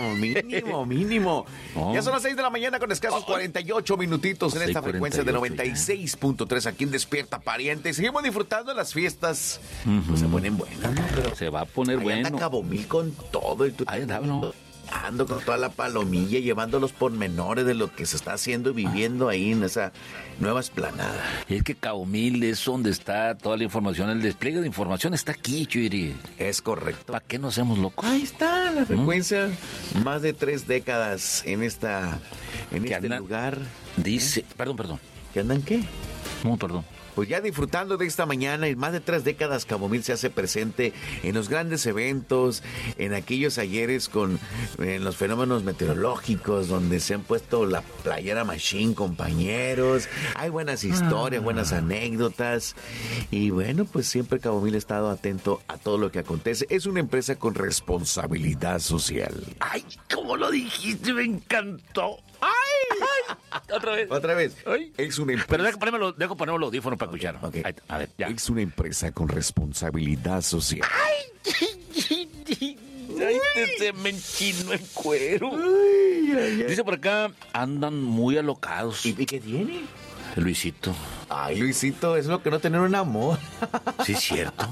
mínimo. No. Ya son las 6 de la mañana con escasos 48 minutitos en esta frecuencia de 96.3 aquí en Despierta Pariente. Seguimos disfrutando de las fiestas. Pues se ponen buenas, ¿no? Pero se va a poner bueno. Anda Cabo Mil con todo. Y tú ahí anda, ¿no? Ando con toda la palomilla, llevando los pormenores de lo que se está haciendo y viviendo ahí en esa nueva explanada. Y es que Cabo Mil es donde está toda la información, el despliegue de información está aquí, Chuyiri. Es correcto. ¿Para qué nos hacemos locos? Ahí está la frecuencia, más de 3 décadas en este lugar. Dice, perdón. ¿Que andan qué? No, perdón. Pues ya disfrutando de esta mañana, en más de 3 décadas Cabo Mil se hace presente en los grandes eventos, en aquellos ayeres en los fenómenos meteorológicos, donde se han puesto la playera machine, compañeros. Hay buenas historias, buenas anécdotas. Y bueno, pues siempre Cabo Mil ha estado atento a todo lo que acontece. Es una empresa con responsabilidad social. ¡Ay, cómo lo dijiste! ¡Me encantó! ¡Ay! Otra vez. ¿Ay? Es una empresa. Pero dejo ponerme los audífonos para escuchar. Okay. A ver, ya. Es una empresa con responsabilidad social. ¡Ay! Se me enchinó el cuero. Dice por acá, andan muy alocados. ¿Y qué tiene? Luisito. Ay, Luisito, es lo que no tener un amor. Sí, es cierto.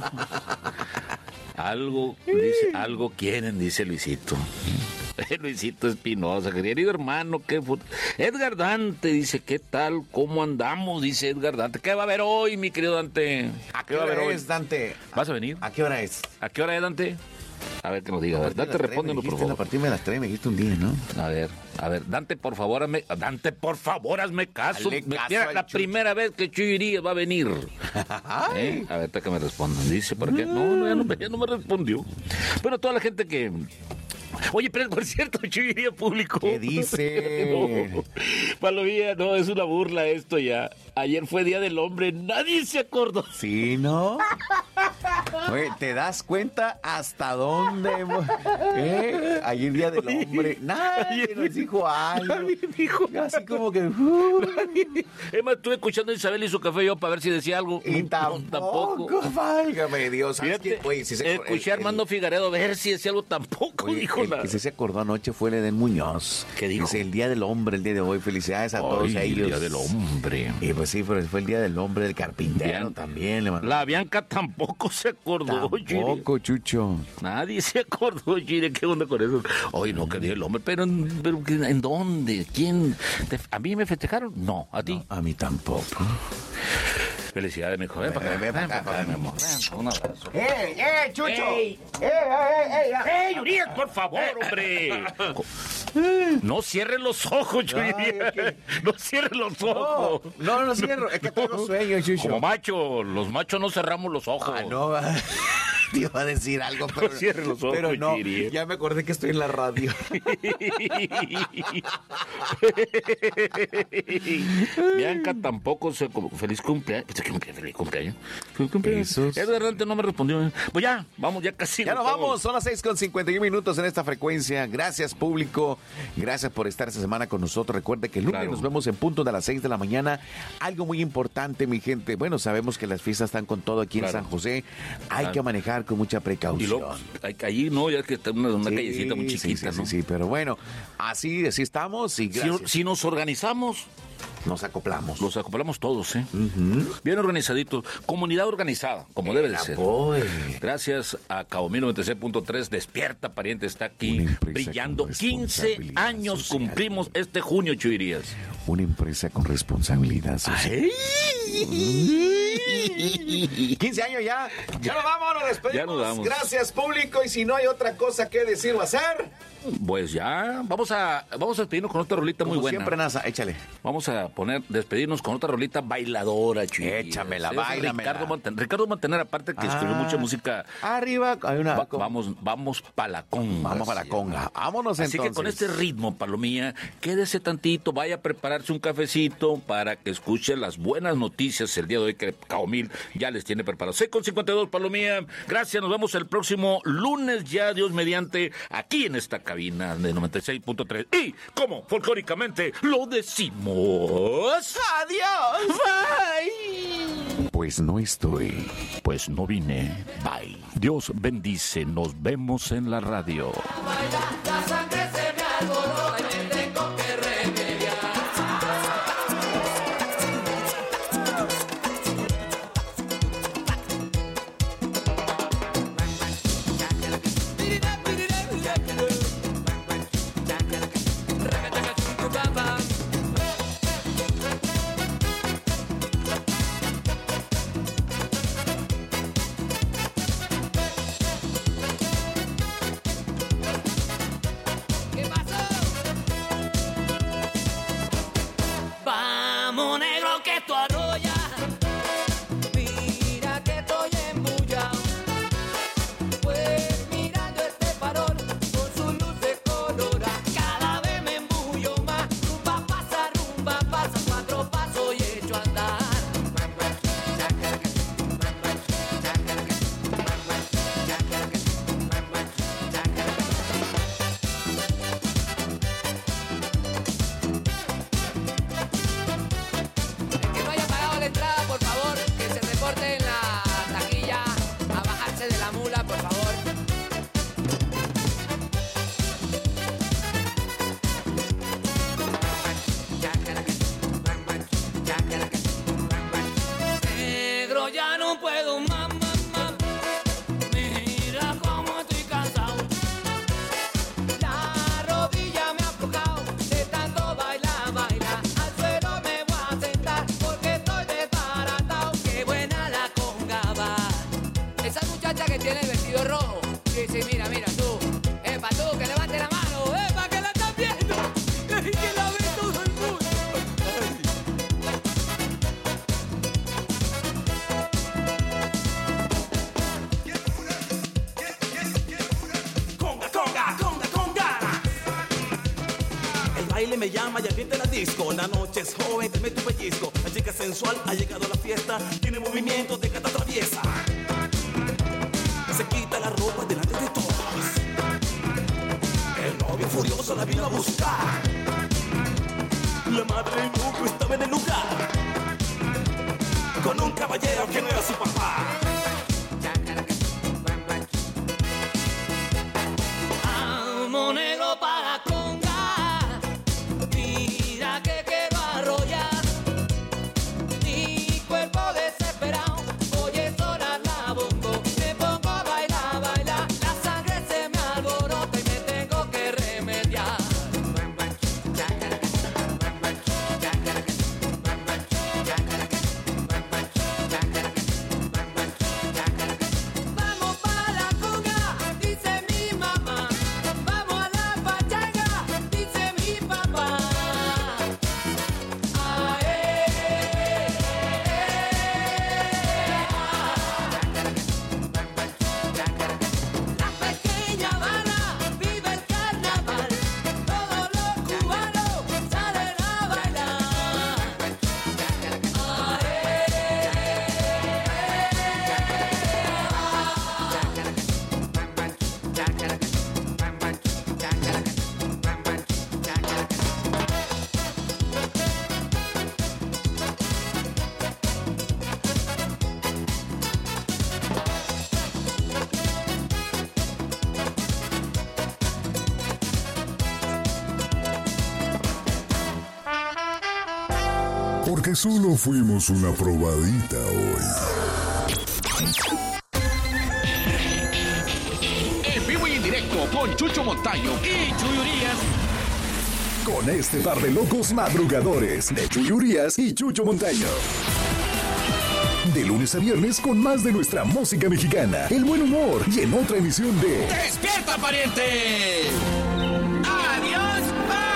Algo quieren, dice Luisito. Luisito Espinosa, querido hermano, Edgar Dante dice, ¿qué tal? ¿Cómo andamos? Dice Edgar Dante. ¿Qué va a haber hoy, mi querido Dante? ¿A qué hora es, Dante? ¿Vas a venir? ¿A qué hora es? ¿A qué hora es, Dante? A ver, que nos diga. A ver, Dante, respóndenos, por favor. A partir de las 3 me dijiste un día, ¿no? A ver, Dante, por favor, hazme caso. Mira, la primera vez que Chuyiri va a venir. A ver, hasta que me respondan. Dice, ¿por qué? No, ya no me respondió. Bueno, toda la gente que... Oye, pero por cierto, Chuyiri público. ¿Qué dice? No, Palomilla, no, es una burla esto ya. Ayer fue Día del Hombre, nadie se acordó. Sí, ¿no? Oye, ¿te das cuenta hasta dónde? Ayer Día del Hombre, nadie nos dijo algo. Nadie dijo. Así como que... Es más, estuve escuchando a Isabel y su café yo para ver si decía algo. Y tampoco. Válgame Dios. Oye, escuché a Armando Figaredo a ver si decía algo, tampoco dijo nada. El que se acordó anoche fue el Edén Muñoz. ¿Qué dijo? Dice, el Día del Hombre, el día de hoy. Felicidades a todos ellos. El Día del Hombre. Y pues sí, pero fue el Día del Hombre del carpintero también. La Bianca tampoco se acordó, Tampoco, Chucho. Nadie se acordó, Chile. ¿Qué onda con eso? Oye, no, que Día del Hombre. Pero ¿en dónde? ¿Quién? ¿A mí me festejaron? No, ¿a ti? No, a mí tampoco. Felicidades, mijo. Ven para acá, mi amor. Un abrazo. Chucho! ¡Ey, Urias, por favor, hombre! No cierres los ojos, Urias. No cierres los ojos. No cierro. Es que tengo sueño, Chucho. Como macho, los machos no cerramos los ojos. No, te iba a decir algo, pero no cierres los ojos, pero no, ya me acordé que estoy en la radio. Bianca tampoco se... Feliz cumpleaños. Feliz cumpleaños. Edgar Dante no me respondió. Pues ya, vamos, ya casi. Ya nos vamos, son las 6:51 en esta frecuencia. Gracias, público. Gracias por estar esta semana con nosotros. Recuerde que el lunes nos vemos en punto de las 6 de la mañana. Algo muy importante, mi gente. Bueno, sabemos que las fiestas están con todo aquí en San José. Hay que manejar con mucha precaución. Allí no, ya que está una callecita muy chiquita, ¿no? Sí, pero bueno, así estamos y gracias. Si nos organizamos, nos acoplamos. Nos acoplamos todos, ¿eh? Bien organizaditos. Comunidad organizada, como debe de ser. Gracias a Cabo Mil 96.3, Despierta Pariente está aquí brillando. 15 años cumplimos este junio, Chuirías. Una empresa con responsabilidad social. 15 años ya. Ya nos vamos, nos despedimos. Ya nos vamos. Gracias, público. Y si no hay otra cosa que decir o hacer, pues ya, vamos a despedirnos con otra rolita muy buena. Siempre, NASA, échale. Vamos a despedirnos con otra rolita bailadora, Chuy. Échamela, báilamela. Ricardo Montaner, aparte que escribió mucha música. Arriba, hay una. Vamos pa' la conga. Vamos pa' la conga. Vámonos entonces. Así que con este ritmo, Palomilla, quédese tantito, vaya a prepararse un cafecito para que escuche las buenas noticias el día de hoy que Cabo Mil ya les tiene preparado. 6:52, Palomilla. Gracias, nos vemos el próximo lunes ya, Dios mediante, aquí en esta cabina de 96.3. Y, como folclóricamente lo decimos... ¡Adiós! ¡Bye! Pues no estoy. Pues no vine. Bye. Dios bendice. Nos vemos en la radio. La sangre se baile me llama y avienta la disco. La noche es joven, te mete un pellizco. La chica sensual ha llegado a la fiesta, tiene movimiento de gata traviesa. Se quita la ropa delante de todos. El novio furioso la vino a buscar. La madre del grupo estaba en el lugar con un caballero que no era su papá. Amo negro para conga, mira que quiero arrollar. Mi cuerpo desesperado, oye sonar la bombo. Me pongo a bailar, bailar, la sangre se me alborota y me tengo que remediar. Vamos para la conga, dice mi mamá. Vamos a la pachanga, dice mi papá. La pequeña Habana vive el carnaval. Todos los cubanos salen a bailar. Porque solo fuimos una probadita hoy. En vivo y en directo con Chucho Montaño y Chuy Urias. Con este par de locos madrugadores de Chuy Urias y Chucho Montaño. De lunes a viernes con más de nuestra música mexicana, el buen humor y en otra emisión de ¡Despierta, pariente! ¡Adiós,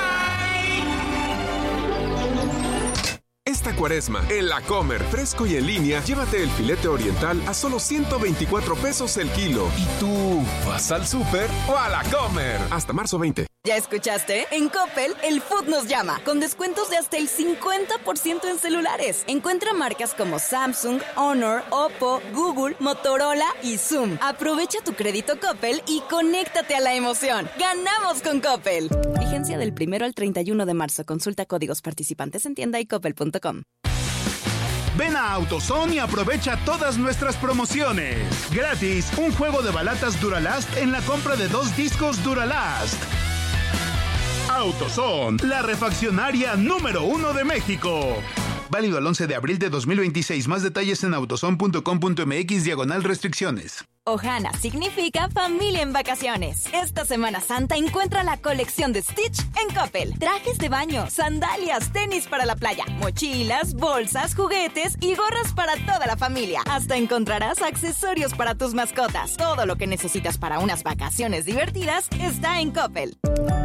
Esta cuaresma, en La Comer, fresco y en línea, llévate el filete oriental a solo 124 pesos el kilo. ¿Y tú vas al súper o a La Comer? Hasta marzo 20. ¿Ya escuchaste? En Coppel, el Food nos llama, con descuentos de hasta el 50% en celulares. Encuentra marcas como Samsung, Honor, Oppo, Google, Motorola y Zoom. Aprovecha tu crédito Coppel y conéctate a la emoción. ¡Ganamos con Coppel! Vigencia del 1 al 31 de marzo. Consulta códigos participantes en tienda y coppel.com. Ven a AutoZone y aprovecha todas nuestras promociones. Gratis, un juego de balatas Duralast en la compra de 2 discos Duralast. AutoZone, la refaccionaria número 1 de México. Válido al 11 de abril de 2026. Más detalles en autozone.com.mx/restricciones. Ohana significa familia en vacaciones. Esta Semana Santa encuentra la colección de Stitch en Coppel. Trajes de baño, sandalias, tenis para la playa, mochilas, bolsas, juguetes y gorras para toda la familia. Hasta encontrarás accesorios para tus mascotas. Todo lo que necesitas para unas vacaciones divertidas está en Coppel.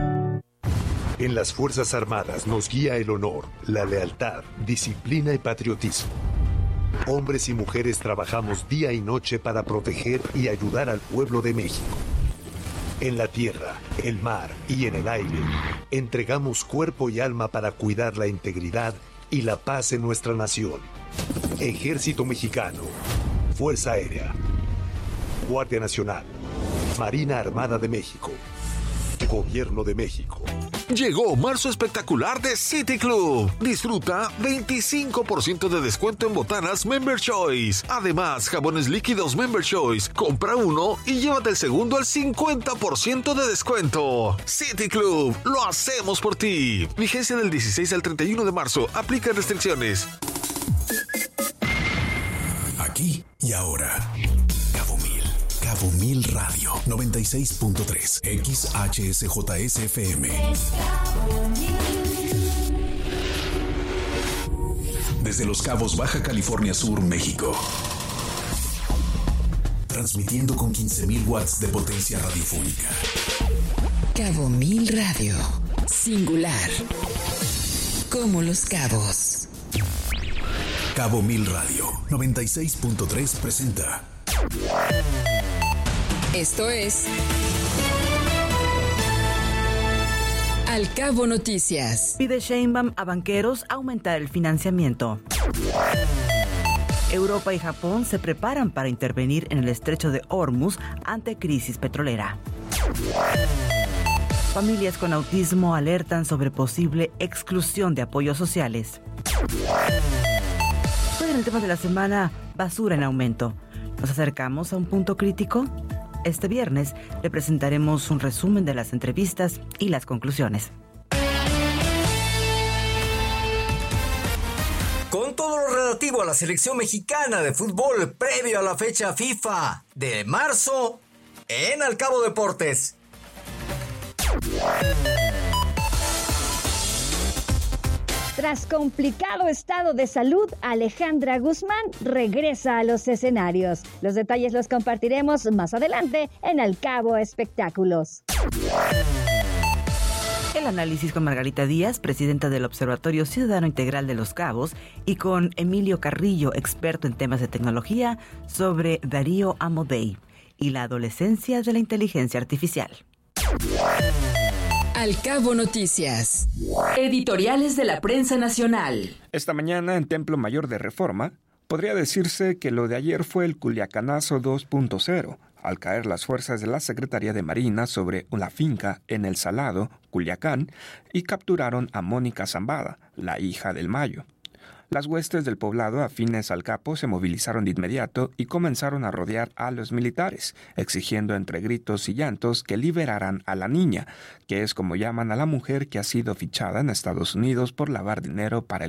En las Fuerzas Armadas nos guía el honor, la lealtad, disciplina y patriotismo. Hombres y mujeres trabajamos día y noche para proteger y ayudar al pueblo de México. En la tierra, el mar y en el aire, entregamos cuerpo y alma para cuidar la integridad y la paz en nuestra nación. Ejército Mexicano, Fuerza Aérea, Guardia Nacional, Marina Armada de México, Gobierno de México. Llegó marzo espectacular de City Club. Disfruta 25% de descuento en botanas Member Choice. Además, jabones líquidos Member Choice. Compra uno y llévate el segundo al 50% de descuento. City Club, lo hacemos por ti. Vigencia del 16 al 31 de marzo. Aplica restricciones. Aquí y ahora. Cabo Mil Radio 96.3 XHSJSFM. Desde Los Cabos, Baja California Sur, México. Transmitiendo con 15.000 watts de potencia radiofónica. Cabo Mil Radio. Singular. Como Los Cabos. Cabo Mil Radio 96.3 presenta. Esto es Al Cabo Noticias. Pide Sheinbaum a banqueros aumentar el financiamiento. Europa y Japón se preparan para intervenir en el estrecho de Hormuz ante crisis petrolera. Familias con autismo alertan sobre posible exclusión de apoyos sociales. Hoy en el tema de la semana, basura en aumento. ¿Nos acercamos a un punto crítico? Este viernes le presentaremos un resumen de las entrevistas y las conclusiones. Con todo lo relativo a la selección mexicana de fútbol previo a la fecha FIFA de marzo en Al Cabo Deportes. Tras complicado estado de salud, Alejandra Guzmán regresa a los escenarios. Los detalles los compartiremos más adelante en Al Cabo Espectáculos. El análisis con Margarita Díaz, presidenta del Observatorio Ciudadano Integral de Los Cabos, y con Emilio Carrillo, experto en temas de tecnología, sobre Darío Amodei y la adolescencia de la inteligencia artificial. Al Cabo Noticias. Editoriales de la prensa nacional. Esta mañana en Templo Mayor de Reforma, podría decirse que lo de ayer fue el Culiacanazo 2.0, al caer las fuerzas de la Secretaría de Marina sobre una finca en El Salado, Culiacán, y capturaron a Mónica Zambada, la hija del Mayo. Las huestes del poblado afines al capo se movilizaron de inmediato y comenzaron a rodear a los militares, exigiendo entre gritos y llantos que liberaran a la niña, que es como llaman a la mujer que ha sido fichada en Estados Unidos por lavar dinero para